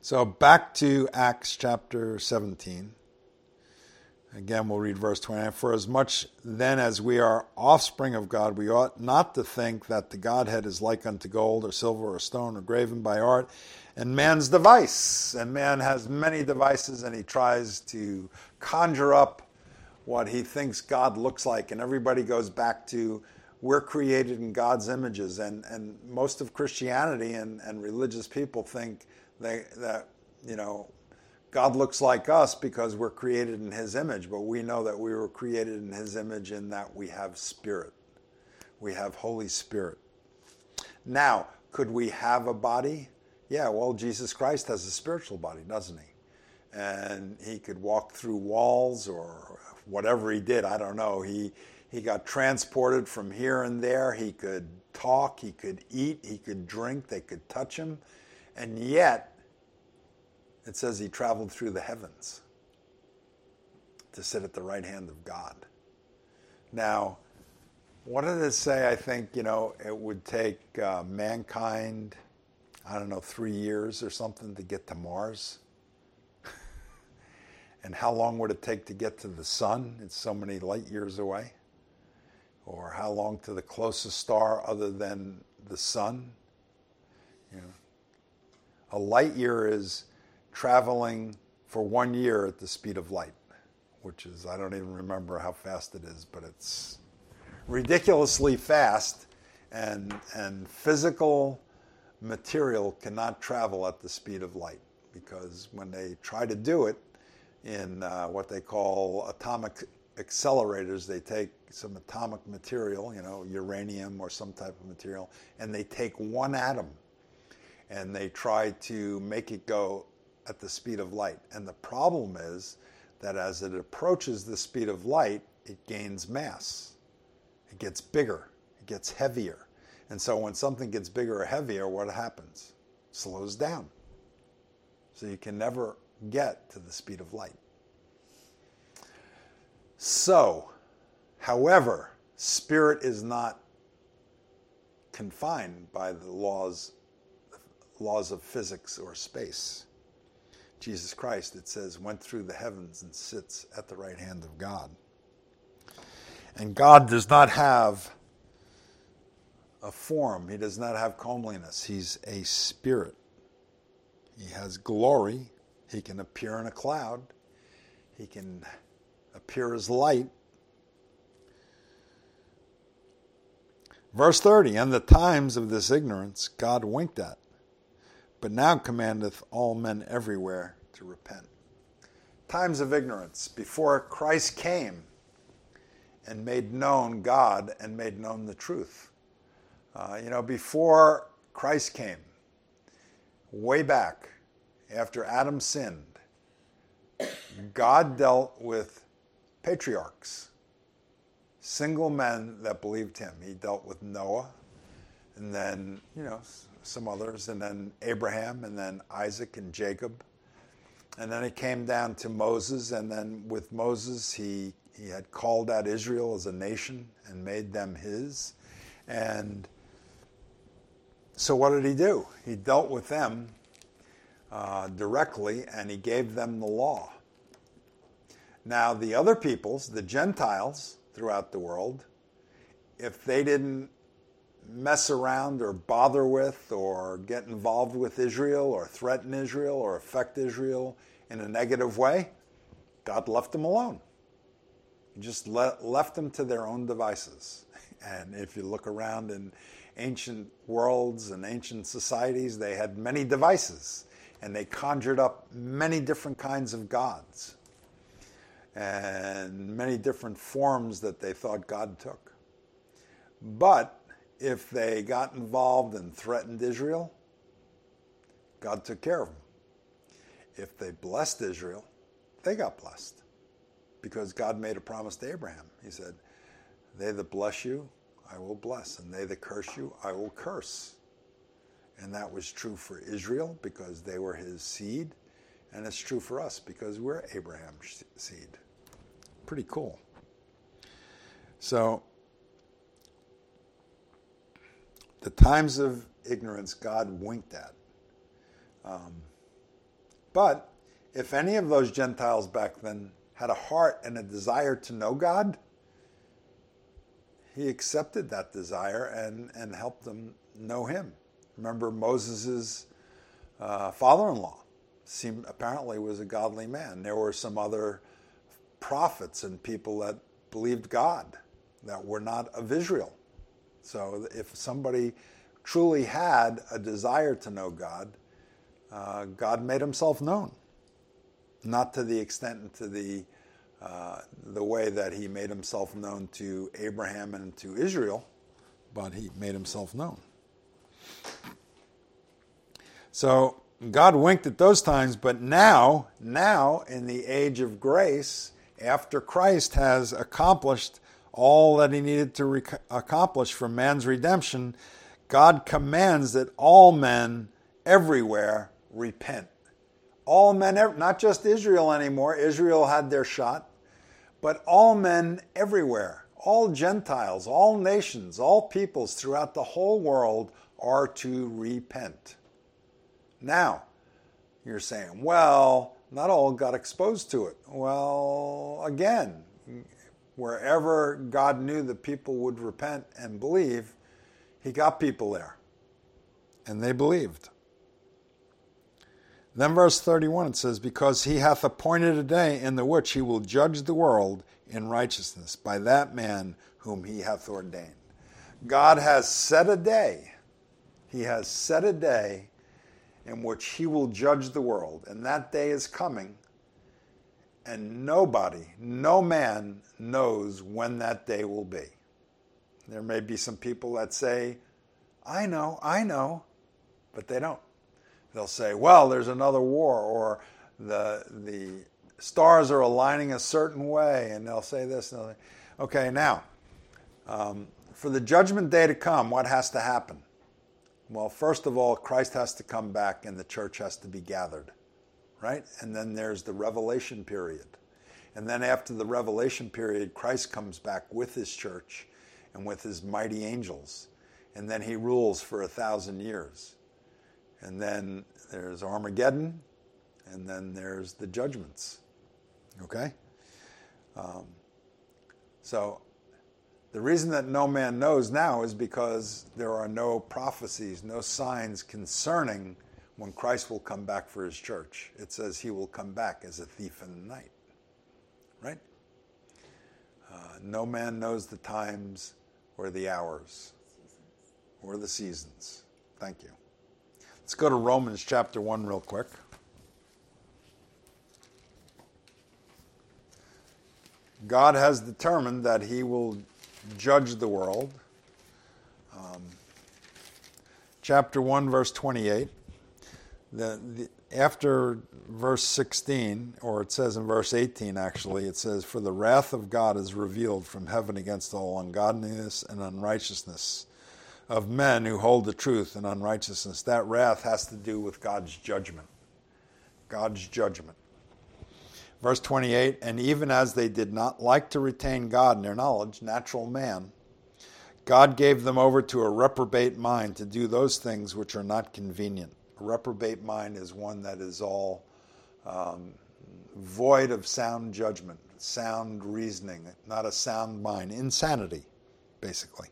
[SPEAKER 1] So back to Acts chapter seventeen. Again, we'll read verse twenty-nine. For as much then as we are offspring of God, we ought not to think that the Godhead is like unto gold or silver or stone or graven by art and man's device. And man has many devices, and he tries to conjure up what he thinks God looks like. And everybody goes back to, we're created in God's images. And, and most of Christianity and, and religious people think they, that, you know, God looks like us because we're created in his image, but we know that we were created in his image in that we have spirit. We have Holy Spirit. Now, could we have a body? Yeah, well, Jesus Christ has a spiritual body, doesn't he? And he could walk through walls or whatever he did, I don't know. He, he got transported from here and there. He could talk, he could eat, he could drink, they could touch him. And yet, it says he traveled through the heavens to sit at the right hand of God. Now, what did it say? I think, you know, it would take uh, mankind, I don't know, three years or something to get to Mars. And how long would it take to get to the sun? It's so many light years away. Or how long to the closest star other than the sun? You know, a light year is traveling for one year at the speed of light, which is, I don't even remember how fast it is, but it's ridiculously fast, and and physical material cannot travel at the speed of light, because when they try to do it in uh, what they call atomic accelerators, they take some atomic material, you know, uranium or some type of material, and they take one atom and they try to make it go at the speed of light. And the problem is that as it approaches the speed of light, it gains mass. It gets bigger. It gets heavier. And so when something gets bigger or heavier, what happens? It slows down. So you can never get to the speed of light. So, however, spirit is not confined by the laws, laws of physics or space. Jesus Christ, it says, went through the heavens and sits at the right hand of God. And God does not have a form. He does not have comeliness. He's a spirit. He has glory. He can appear in a cloud. He can appear as light. Verse thirty, and the times of this ignorance God winked at, but now commandeth all men everywhere to repent. Times of ignorance, before Christ came and made known God and made known the truth. Uh, you know, before Christ came, way back, after Adam sinned, God dealt with patriarchs, single men that believed him. He dealt with Noah, and then, you know, some others, and then Abraham, and then Isaac and Jacob. And then it came down to Moses, and then with Moses, he, he had called out Israel as a nation and made them his. And so what did he do? He dealt with them uh, directly, and he gave them the law. Now, the other peoples, the Gentiles throughout the world, if they didn't mess around or bother with or get involved with Israel or threaten Israel or affect Israel in a negative way, God left them alone. He just le- left them to their own devices. And if you look around in ancient worlds and ancient societies, they had many devices, and they conjured up many different kinds of gods and many different forms that they thought God took. But if they got involved and threatened Israel, God took care of them. If they blessed Israel, they got blessed, because God made a promise to Abraham. He said, they that bless you, I will bless, and they that curse you, I will curse. And that was true for Israel because they were his seed, and it's true for us because we're Abraham's seed. Pretty cool. So, the times of ignorance God winked at. Um, But if any of those Gentiles back then had a heart and a desire to know God, he accepted that desire and, and helped them know him. Remember Moses' uh, father-in-law seemed apparently was a godly man. There were some other prophets and people that believed God that were not of Israel. So if somebody truly had a desire to know God, uh, God made himself known. Not to the extent and to the uh, the way that he made himself known to Abraham and to Israel, but he made himself known. So God winked at those times, but now, now in the age of grace, after Christ has accomplished all that he needed to rec- accomplish for man's redemption, God commands that all men everywhere repent. All men, not just Israel anymore. Israel had their shot. But all men everywhere, all Gentiles, all nations, all peoples throughout the whole world are to repent. Now, you're saying, well, not all got exposed to it. Well, again, wherever God knew that people would repent and believe, he got people there. And they believed. Then verse thirty-one, it says, because he hath appointed a day in the which he will judge the world in righteousness by that man whom he hath ordained. God has set a day. He has set a day in which he will judge the world. And that day is coming. And nobody, no man knows when that day will be. There may be some people that say, I know, I know, but they don't. They'll say, well, there's another war, or the the stars are aligning a certain way, and they'll say this. And they'll say, okay, now, um, for the judgment day to come, what has to happen? Well, first of all, Christ has to come back and the church has to be gathered, right? And then there's the revelation period. And then after the revelation period, Christ comes back with his church and with his mighty angels. And then he rules for a thousand years. And then there's Armageddon, and then there's the judgments. Okay? Um, so the reason that no man knows now is because there are no prophecies, no signs concerning when Christ will come back for his church. It says he will come back as a thief in the night. Right? Uh, no man knows the times or the hours or the seasons. Thank you. Let's go to Romans chapter one real quick. God has determined that he will judge the world. Um, chapter one, verse twenty-eight. The, the, after verse sixteen, or it says in verse eighteen actually, it says, for the wrath of God is revealed from heaven against all ungodliness and unrighteousness of men who hold the truth in unrighteousness. That wrath has to do with God's judgment. God's judgment. Verse twenty-eight, and even as they did not like to retain God in their knowledge, natural man, God gave them over to a reprobate mind to do those things which are not convenient. A reprobate mind is one that is all um, void of sound judgment, sound reasoning, not a sound mind. Insanity, basically.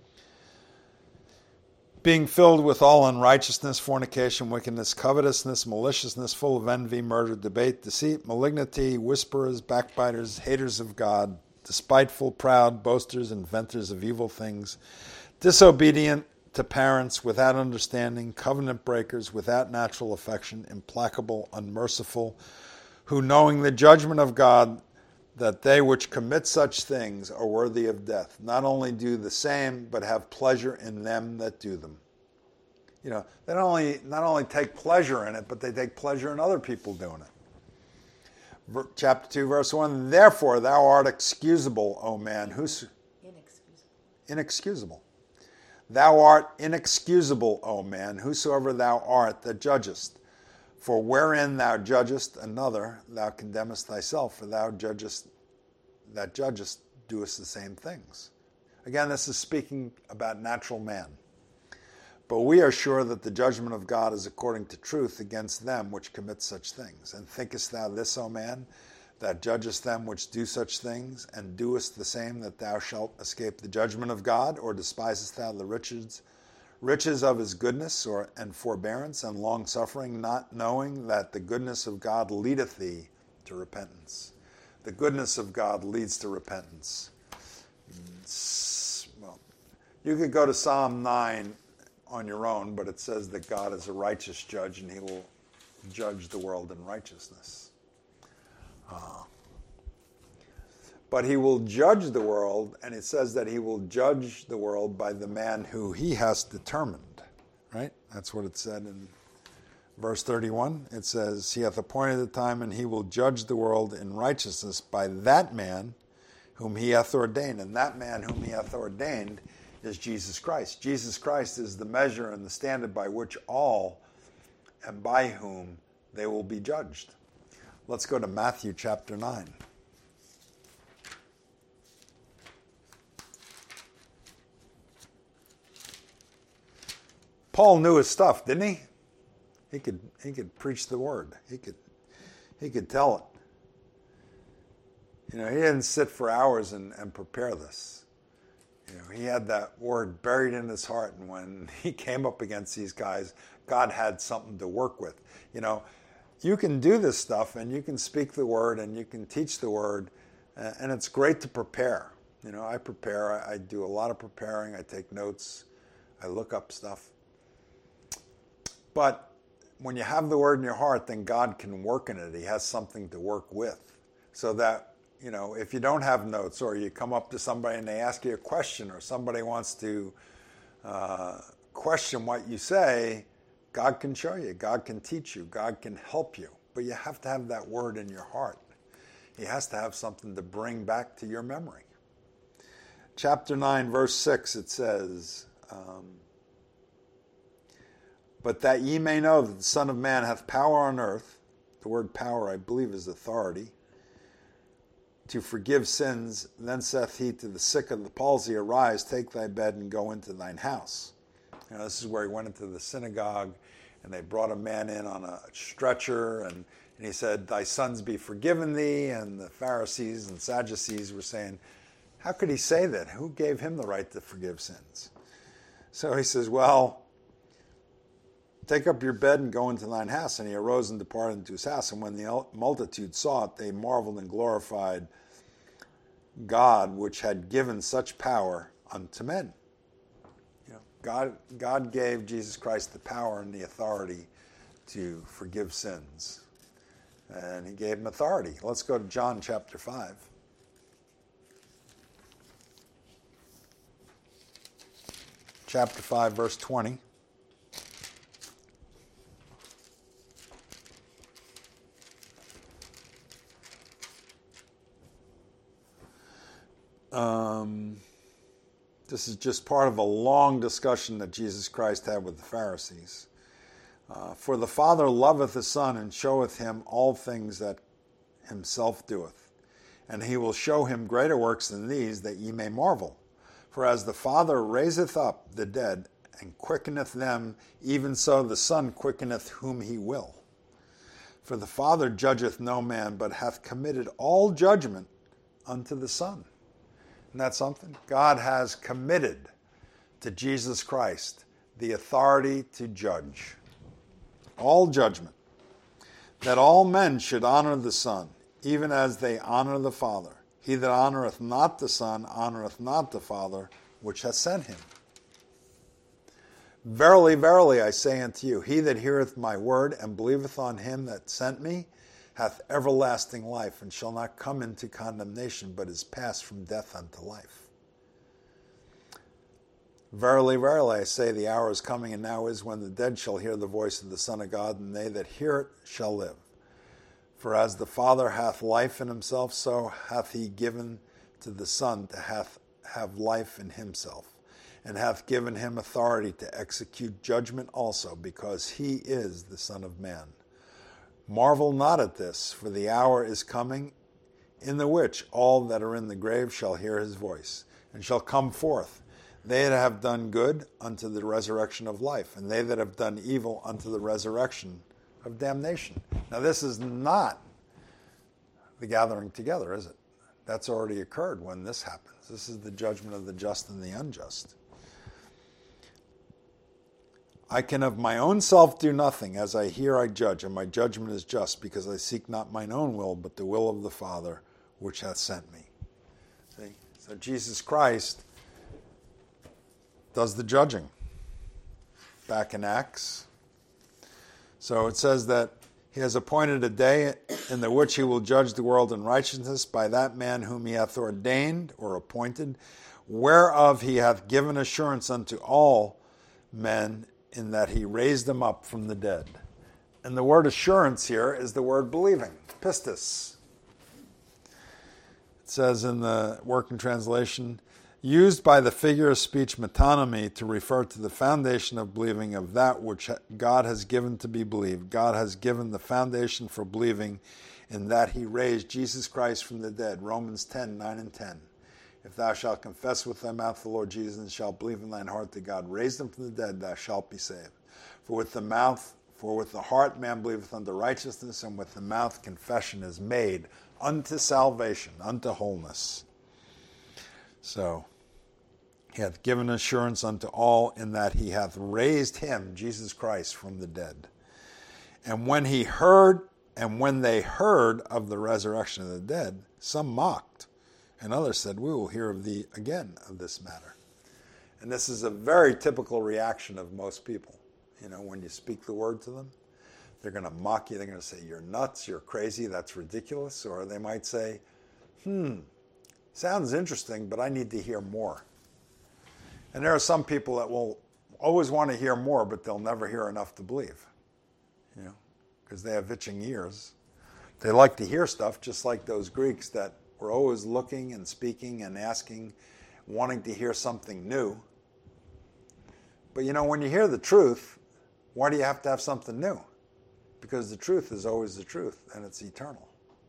[SPEAKER 1] Being filled with all unrighteousness, fornication, wickedness, covetousness, maliciousness, full of envy, murder, debate, deceit, malignity, whisperers, backbiters, haters of God, despiteful, proud, boasters, inventors of evil things, disobedient to parents, without understanding, covenant breakers, without natural affection, implacable, unmerciful, who knowing the judgment of God, that they which commit such things are worthy of death, not only do the same, but have pleasure in them that do them. You know, they don't only not only take pleasure in it, but they take pleasure in other people doing it. Chapter two, verse one, therefore thou art excusable, O man. Who's inexcusable? Inexcusable. Thou art inexcusable, O man, whosoever thou art that judgest. For wherein thou judgest another, thou condemnest thyself, for thou judgest that judgest doest the same things. Again, this is speaking about natural man. But we are sure that the judgment of God is according to truth against them which commit such things. And thinkest thou this, O man, that judgest them which do such things, and doest the same, that thou shalt escape the judgment of God? Or despisest thou the riches, riches of his goodness, or and forbearance, and long-suffering, not knowing that the goodness of God leadeth thee to repentance? The goodness of God leads to repentance. Well, you could go to Psalm nine on your own, but it says that God is a righteous judge and he will judge the world in righteousness. Uh, but he will judge the world, and it says that he will judge the world by the man who he has determined, right? That's what it said in verse thirty-one. It says, he hath appointed the time, and he will judge the world in righteousness by that man whom he hath ordained. And that man whom he hath ordained is Jesus Christ. Jesus Christ is the measure and the standard by which all and by whom they will be judged. Let's go to Matthew chapter nine. Paul knew his stuff, didn't he? He could he could preach the word. He could he could tell it. You know, he didn't sit for hours and, and prepare this. You know, he had that word buried in his heart, and when he came up against these guys, God had something to work with. You know, you can do this stuff, and you can speak the word, and you can teach the word, and it's great to prepare. You know, I prepare. I, I do a lot of preparing. I take notes. I look up stuff. But when you have the word in your heart, then God can work in it. He has something to work with. So that, you know, if you don't have notes, or you come up to somebody and they ask you a question, or somebody wants to uh, question what you say, God can show you. God can teach you. God can help you. But you have to have that word in your heart. He has to have something to bring back to your memory. Chapter nine, verse six, it says, um, but that ye may know that the Son of Man hath power on earth, the word power, I believe, is authority, to forgive sins. Then saith he to the sick of the palsy, arise, take thy bed, and go into thine house. You know, this is where he went into the synagogue, and they brought a man in on a stretcher, and, and he said, thy sons be forgiven thee. And the Pharisees and Sadducees were saying, how could he say that? Who gave him the right to forgive sins? So he says, well, take up your bed and go into thine house. And he arose and departed into his house. And when the multitude saw it, they marveled and glorified God, which had given such power unto men. You know, God, God gave Jesus Christ the power and the authority to forgive sins. And he gave him authority. Let's go to John chapter five. Chapter five, verse twenty. Um, this is just part of a long discussion that Jesus Christ had with the Pharisees. Uh, For the Father loveth the Son, and showeth him all things that himself doeth. And he will show him greater works than these, that ye may marvel. For as the Father raiseth up the dead, and quickeneth them, even so the Son quickeneth whom he will. For the Father judgeth no man, but hath committed all judgment unto the Son. Isn't that something? God has committed to Jesus Christ the authority to judge. All judgment. That all men should honor the Son, even as they honor the Father. He that honoreth not the Son honoreth not the Father which hath sent him. Verily, verily, I say unto you, he that heareth my word and believeth on him that sent me hath everlasting life, and shall not come into condemnation, but is passed from death unto life. Verily, verily, I say, the hour is coming, and now is, when the dead shall hear the voice of the Son of God, and they that hear it shall live. For as the Father hath life in himself, so hath he given to the Son to hath, have life in himself, and hath given him authority to execute judgment also, because he is the Son of Man. Marvel not at this, for the hour is coming, in the which all that are in the grave shall hear his voice, and shall come forth. they that have done good unto the resurrection of life, and they that have done evil unto the resurrection of damnation. Now this is not the gathering together, is it? That's already occurred when this happens. This is the judgment of the just and the unjust. I can of my own self do nothing. As I hear, I judge, and my judgment is just, because I seek not mine own will, but the will of the Father which hath sent me. See? So Jesus Christ does the judging. Back in Acts. So it says that he has appointed a day in the which he will judge the world in righteousness by that man whom he hath ordained or appointed, whereof he hath given assurance unto all men, in that he raised them up from the dead. And the word assurance here is the word believing, pistis. It says in the Working Translation, used by the figure of speech metonymy to refer to the foundation of believing of that which God has given to be believed. God has given the foundation for believing in that he raised Jesus Christ from the dead. Romans ten, nine and ten. If thou shalt confess with thy mouth the Lord Jesus, and shalt believe in thine heart that God raised him from the dead, thou shalt be saved. For with the mouth, for with the heart man believeth unto righteousness, and with the mouth confession is made unto salvation, unto wholeness. So, he hath given assurance unto all, in that he hath raised him, Jesus Christ, from the dead. And when he heard, and when they heard of the resurrection of the dead, some mocked. And others said, we will hear of thee again of this matter. And this is a very typical reaction of most people. You know, when you speak the word to them, they're going to mock you. They're going to say, you're nuts, you're crazy, that's ridiculous. Or they might say, hmm, sounds interesting, but I need to hear more. And there are some people that will always want to hear more, but they'll never hear enough to believe. You know, because they have itching ears. They like to hear stuff, just like those Greeks that were always looking and speaking and asking, wanting to hear something new. But you know, when you hear the truth, why do you have to have something new? Because the truth is always the truth, and it's eternal.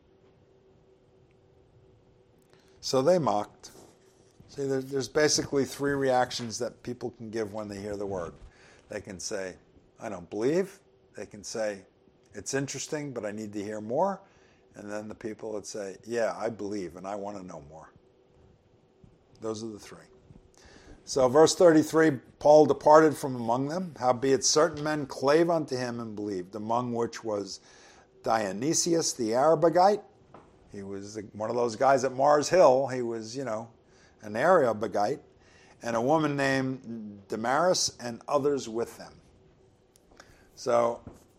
[SPEAKER 1] So they mocked. See, there's basically three reactions that people can give when they hear the word. They can say, I don't believe. They can say, it's interesting, but I need to hear more. And then the people that say, yeah, I believe, and I want to know more. Those are the three. So verse thirty-three, Paul departed from among them, howbeit certain men clave unto him and believed, among which was Dionysius the Areopagite. He was one of those guys at Mars Hill. He was, you know, an Areopagite, and a woman named Damaris, and others with them. So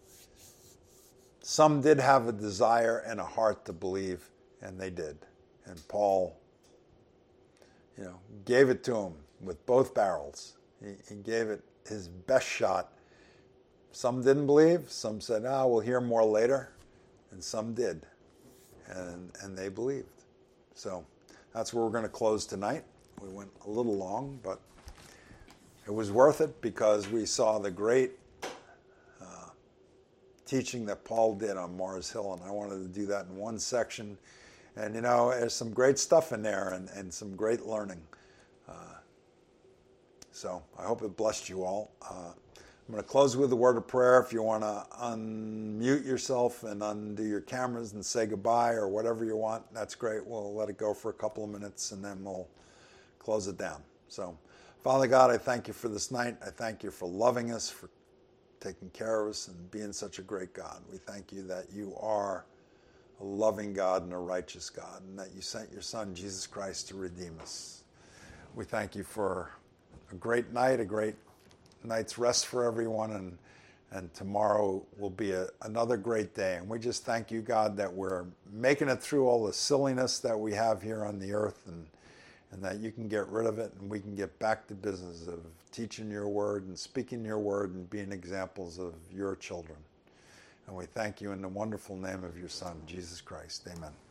[SPEAKER 1] some did have a desire and a heart to believe, and they did. And Paul, you know, gave it to him with both barrels. He, he gave it his best shot. Some didn't believe. Some said, ah, we'll hear more later. And some did. And, and they believed. So that's where we're going to close tonight. We went a little long, but it was worth it because we saw the great uh, teaching that Paul did on Mars Hill, and I wanted to do that in one section. And, you know, there's some great stuff in there and, and some great learning. Uh, so I hope it blessed you all. Uh, I'm going to close with a word of prayer. If you want to unmute yourself and undo your cameras and say goodbye or whatever you want, that's great. We'll let it go for a couple of minutes and then we'll close it down. So, Father God, I thank you for this night. I thank you for loving us, for taking care of us and being such a great God. We thank you that you are a loving God and a righteous God, and that you sent your Son, Jesus Christ, to redeem us. We thank you for a great night, a great night's rest for everyone, and and tomorrow will be a, another great day. And we just thank you, God, that we're making it through all the silliness that we have here on the earth, and and that you can get rid of it, and we can get back to business of teaching your word and speaking your word and being examples of your children. And we thank you in the wonderful name of your Son, Jesus Christ. Amen.